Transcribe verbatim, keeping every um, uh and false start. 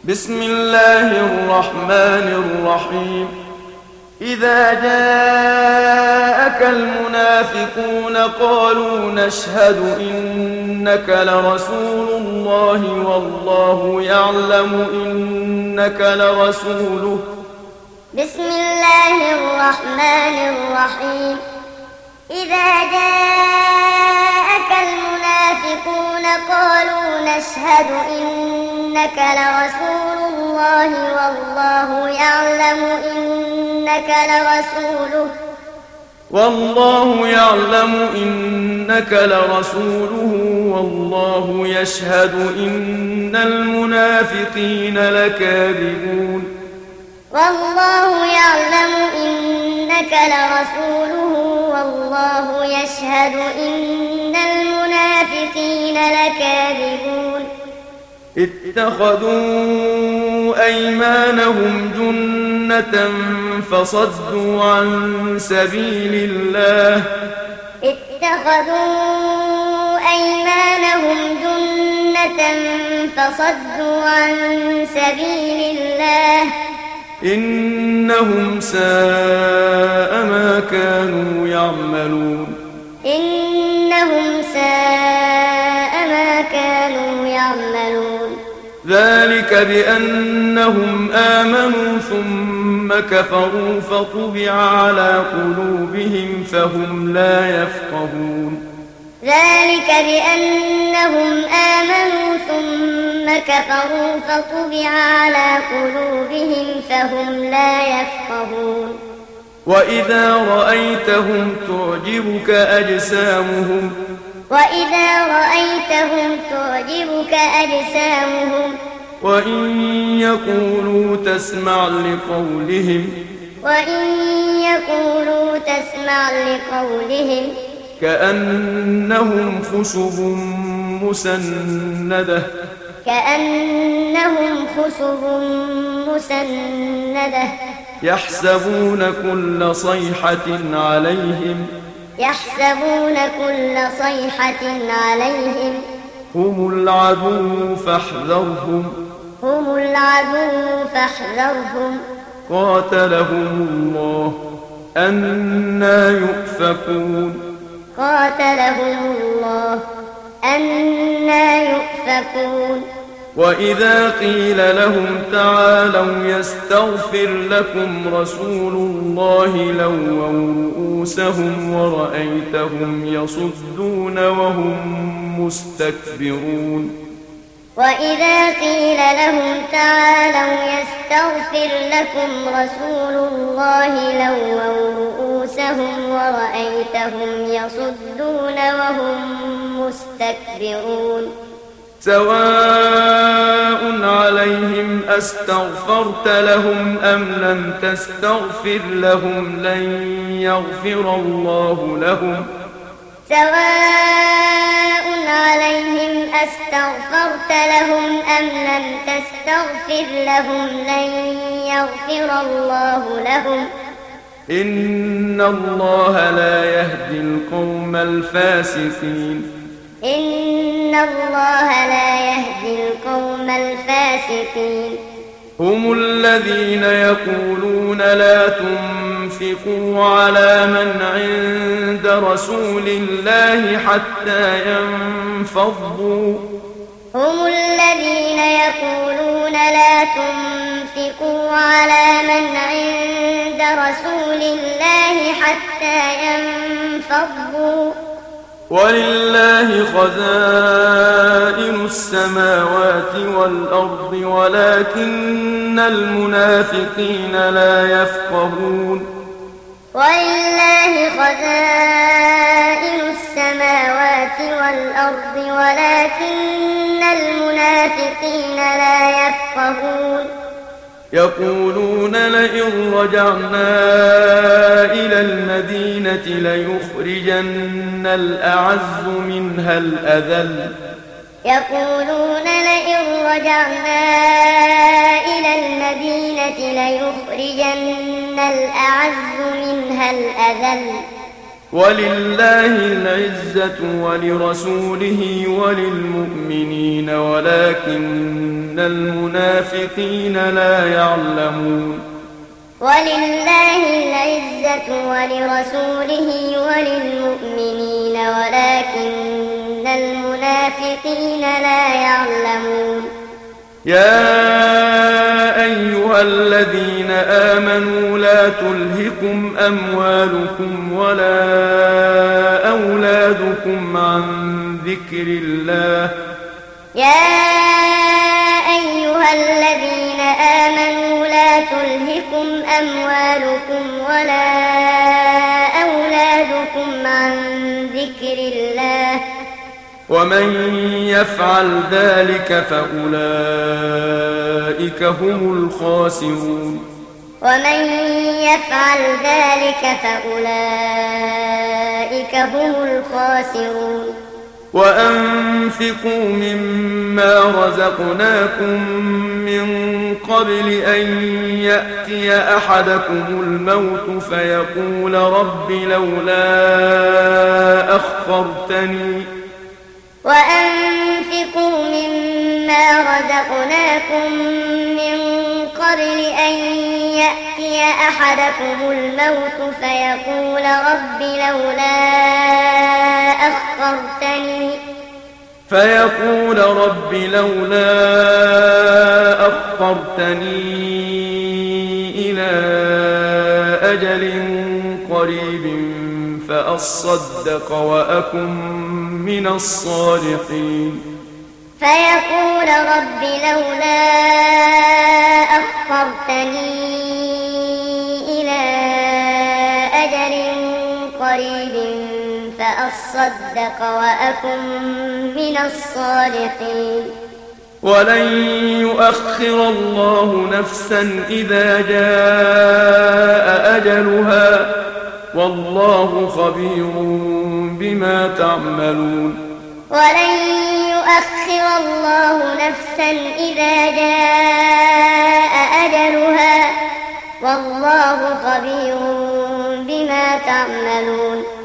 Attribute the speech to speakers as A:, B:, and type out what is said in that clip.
A: بسم الله الرحمن الرحيم إذا جاءك المنافقون قالوا نشهد إنك لرسول الله والله يعلم إنك لرسوله.
B: بسم الله الرحمن الرحيم إذا جاءك المنافقون قالوا نشهد إنك لرسول الله والله يعلم إنك لرسوله
A: والله يعلم إنك لرسوله والله يشهد إن المنافقين لكاذبون.
B: والله يعلم إنك لرسوله والله يشهد إن المنافقين لكاذبون.
A: اتخذوا أيمانهم جنة فصدوا عن سبيل الله
B: اتخذوا أيمانهم جنة فصدوا عن سبيل الله
A: إنهم ساء ما كانوا يعملون.
B: إنهم ساء ما كانوا يعملون.
A: ذلك بأنهم آمنوا ثم كفروا فطبع على قلوبهم فهم لا يفقهون.
B: ذلك بأنهم آمنوا ثم كفروا فطبع على قلوبهم فهم لا يفقهون.
A: وإذا رأيتهم تعجبك أجسامهم
B: وإذا رأيتهم تعجبك أجسامهم
A: وإن يقولوا تسمع لقولهم
B: وإن يقولوا تسمع لقولهم
A: كأنهم خشب مسندة
B: كأنهم خشب مسندة
A: يحسبون كل صيحة عليهم
B: يحسبون كل صيحة عليهم
A: هم العدو فاحذرهم
B: هم العدو فاحذرهم
A: قاتلهم الله أنى يؤفكون.
B: قاتلهم الله أنى يؤفكون.
A: وإذا قيل لهم تعالوا يستغفر لكم رسول الله لووا رؤوسهم ورأيتهم يصدون وهم مستكبرون.
B: وإذا قيل لهم تعالوا يستغفر لكم رسول الله لووا رؤوسهم ورأيتهم يصدون وهم مستكبرون.
A: سواء عليهم أستغفرت لهم أم لم تستغفر لهم لن يغفر الله لهم.
B: سواء عليهم أستغفرت لهم أم لم تستغفر لهم لن يغفر الله لهم.
A: إن الله لا يهدي القوم الفاسقين.
B: إن الله لا يهدي القوم الفاسقين.
A: هم الذين يقولون لا تنفقوا على من عند رسول الله حتى ينفضوا
B: هم الذين يقولون لا تنفقوا على من عند رسول الله حتى ينفضوا
A: ولله خزائن السماوات والأرض ولكن المنافقين لا يفقهون.
B: ولله خزائن السماوات والأرض ولكن المنافقين لا يفقهون.
A: يقولون لئن رجعنا إلى المدينة ليخرجن الأعز منها الأذل.
B: يقولون لئن رجعنا إلى المدينة ليخرجن الأعز منها الأذل.
A: ولله العزة ولرسوله وللمؤمنين ولكن المنافقين لا يعلمون
B: ولله العزة ولرسوله وللمؤمنين ولكن المنافقين لا يعلمون
A: يا أيها الذين آمنوا لا تلهكم أموالكم ولا أولادكم عن ذكر الله
B: يا أيها الذين آمنوا لا تلهكم أموالكم ولا أولادكم عن ذكر الله
A: ومن يفعل ذلك فأولئك هم الخاسرون
B: ومن يفعل ذلك فأولئك هم الخاسرون
A: وأنفقوا مما رزقناكم من قبل أن يأتي أحدكم الموت فيقول رب لولا أخرتني
B: وأنفقوا مما رزقناكم من قبل أن يأتي أحدكم الموت فيقول رب لولا أخرتني
A: فيقول رب لولا أخرتني إلى أجل قريب فأصدق وأكن من الصالحين
B: فيقول رب لولا أخرتني إلى أجل قريب فأصدق وأكن من الصالحين
A: ولن يؤخر الله نفسا إذا جاء أجلها والله خبير بما تعملون
B: ولن يؤخر الله نفسا إذا جاء أجلها والله خبير بما تعملون